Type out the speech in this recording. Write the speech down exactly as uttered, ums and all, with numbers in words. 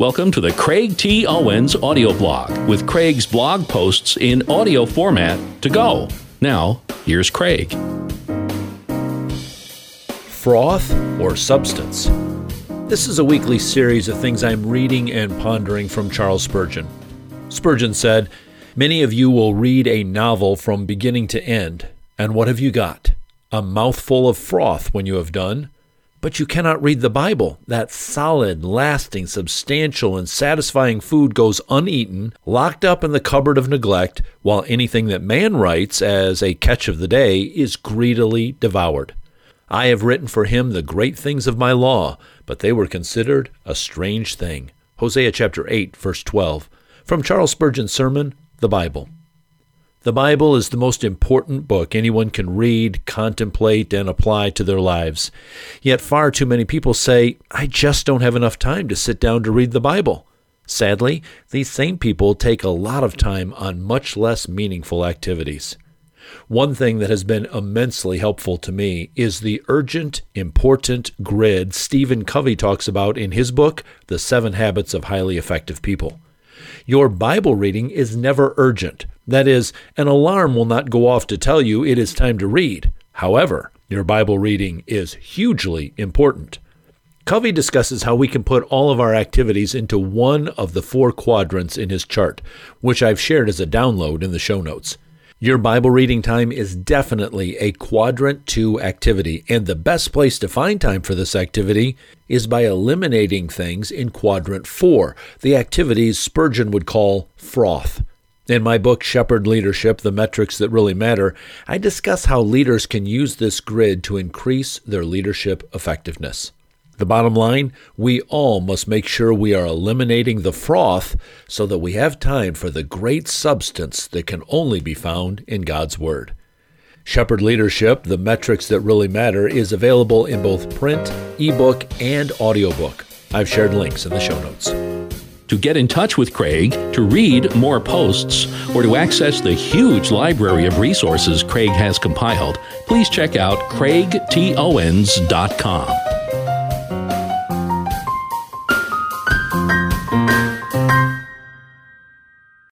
Welcome to the Craig T. Owens audio blog with Craig's blog posts in audio format to go. Now, here's Craig. Froth or substance? This is a weekly series of things I'm reading and pondering from Charles Spurgeon. Spurgeon said, "Many of you will read a novel from beginning to end, and what have you got? A mouthful of froth when you have done. But you cannot read the Bible. That solid, lasting, substantial, and satisfying food goes uneaten, locked up in the cupboard of neglect, while anything that man writes as a catch of the day is greedily devoured. I have written for him the great things of my law, but they were considered a strange thing." Hosea chapter eight, verse twelve. From Charles Spurgeon's sermon, The Bible. The Bible is the most important book anyone can read, contemplate, and apply to their lives. Yet far too many people say, "I just don't have enough time to sit down to read the Bible." Sadly, these same people take a lot of time on much less meaningful activities. One thing that has been immensely helpful to me is the urgent, important grid Stephen Covey talks about in his book, The Seven Habits of Highly Effective People. Your Bible reading is never urgent. That is, an alarm will not go off to tell you it is time to read. However, your Bible reading is hugely important. Covey discusses how we can put all of our activities into one of the four quadrants in his chart, which I've shared as a download in the show notes. Your Bible reading time is definitely a quadrant two activity, and the best place to find time for this activity is by eliminating things in quadrant four, the activities Spurgeon would call froth. In my book, Shepherd Leadership, The Metrics That Really Matter, I discuss how leaders can use this grid to increase their leadership effectiveness. The bottom line, we all must make sure we are eliminating the froth so that we have time for the great substance that can only be found in God's Word. Shepherd Leadership, The Metrics That Really Matter, is available in both print, ebook, and audiobook. I've shared links in the show notes. To get in touch with Craig, to read more posts, or to access the huge library of resources Craig has compiled, please check out craig t owens dot com.